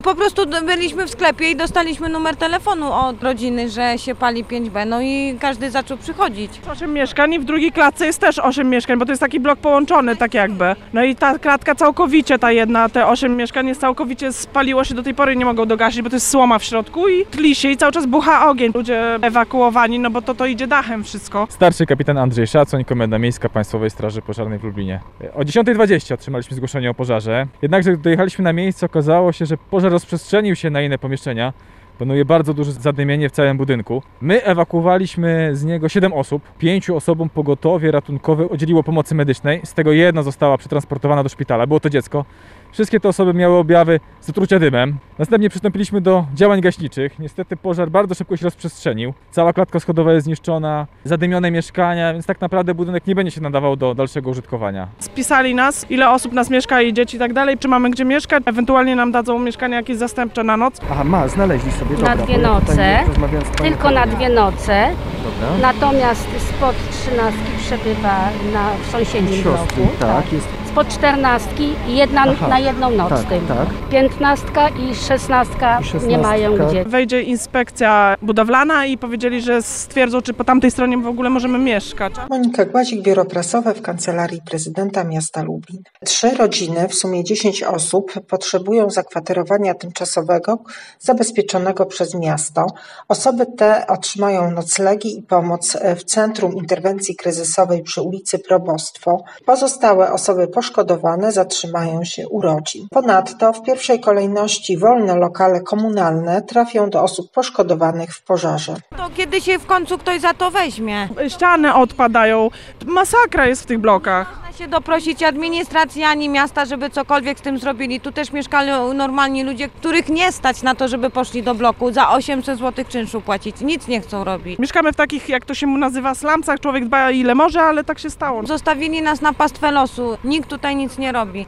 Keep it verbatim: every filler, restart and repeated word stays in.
Po prostu byliśmy w sklepie i dostaliśmy numer telefonu od rodziny, że się pali pięć B, no i każdy zaczął przychodzić. osiem mieszkań i w drugiej klatce jest też osiem mieszkań, bo to jest taki blok połączony tak jakby. No i ta klatka całkowicie, ta jedna, te osiem mieszkań jest całkowicie spaliło się, do tej pory nie mogą dogasić, bo to jest słoma w środku i tli się i cały czas bucha ogień. Ludzie ewakuowani, no bo to to idzie dachem wszystko. Starszy kapitan Andrzej Szacoń, Komenda Miejska Państwowej Straży Pożarnej w Lublinie. O dziesiątej dwadzieścia otrzymaliśmy zgłoszenie o pożarze. Jednakże gdy dojechaliśmy na miejsce, okazało się, że pożar rozprzestrzenił się na inne pomieszczenia. Panuje bardzo duże zadymienie w całym budynku. My ewakuowaliśmy z niego siedem osób. Pięciu osobom pogotowie ratunkowe udzieliło pomocy medycznej. Z tego jedna została przetransportowana do szpitala. Było to dziecko. Wszystkie te osoby miały objawy zatrucia dymem. Następnie przystąpiliśmy do działań gaśniczych. Niestety pożar bardzo szybko się rozprzestrzenił. Cała klatka schodowa jest zniszczona, zadymione mieszkania, więc tak naprawdę budynek nie będzie się nadawał do dalszego użytkowania. Spisali nas, ile osób nas mieszka i dzieci i tak dalej, czy mamy gdzie mieszkać. Ewentualnie nam dadzą mieszkania jakieś zastępcze na noc. Aha, ma, znaleźli sobie. Dobra, na dwie bo ja tutaj noce, rozmawiałem z panią tylko na dwie noce. Dobra. Natomiast spod trzynastki przebywa na, w sąsiednim Siostry, bloku. tak, jest. Spod czternastki jedna Aha, na jedną noc tak, tylko. tak. Piętnastka i szesnastka I szesnastka. nie mają gdzie. Wejdzie inspekcja budowlana i powiedzieli, że stwierdzą, czy po tamtej stronie w ogóle możemy mieszkać. Monika Głazik, biuro prasowe w Kancelarii Prezydenta Miasta Lublin. Trzy rodziny, w sumie dziesięć osób, potrzebują zakwaterowania tymczasowego zabezpieczonego przez miasto. Osoby te otrzymają noclegi i pomoc w Centrum Interwencji Kryzysowej przy ulicy Probostwo. Pozostałe osoby poszkodowane zatrzymają się u rodzin. Ponadto w pierwszej kolejności wolne lokale komunalne trafią do osób poszkodowanych w pożarze. To kiedy się w końcu ktoś za to weźmie? Ściany odpadają. Masakra jest w tych blokach. Można się doprosić administracji ani miasta, żeby cokolwiek z tym zrobili. Tu też mieszkali normalni ludzie, których nie stać na to, żeby poszli do bloku za osiemset złotych czynszu płacić. Nic nie chcą robić. Mieszkamy w takich, jak to się mu nazywa, slumsach. Człowiek dba ile może, ale tak się stało. Zostawili nas na pastwę losu. Nikt tutaj nic nie robi.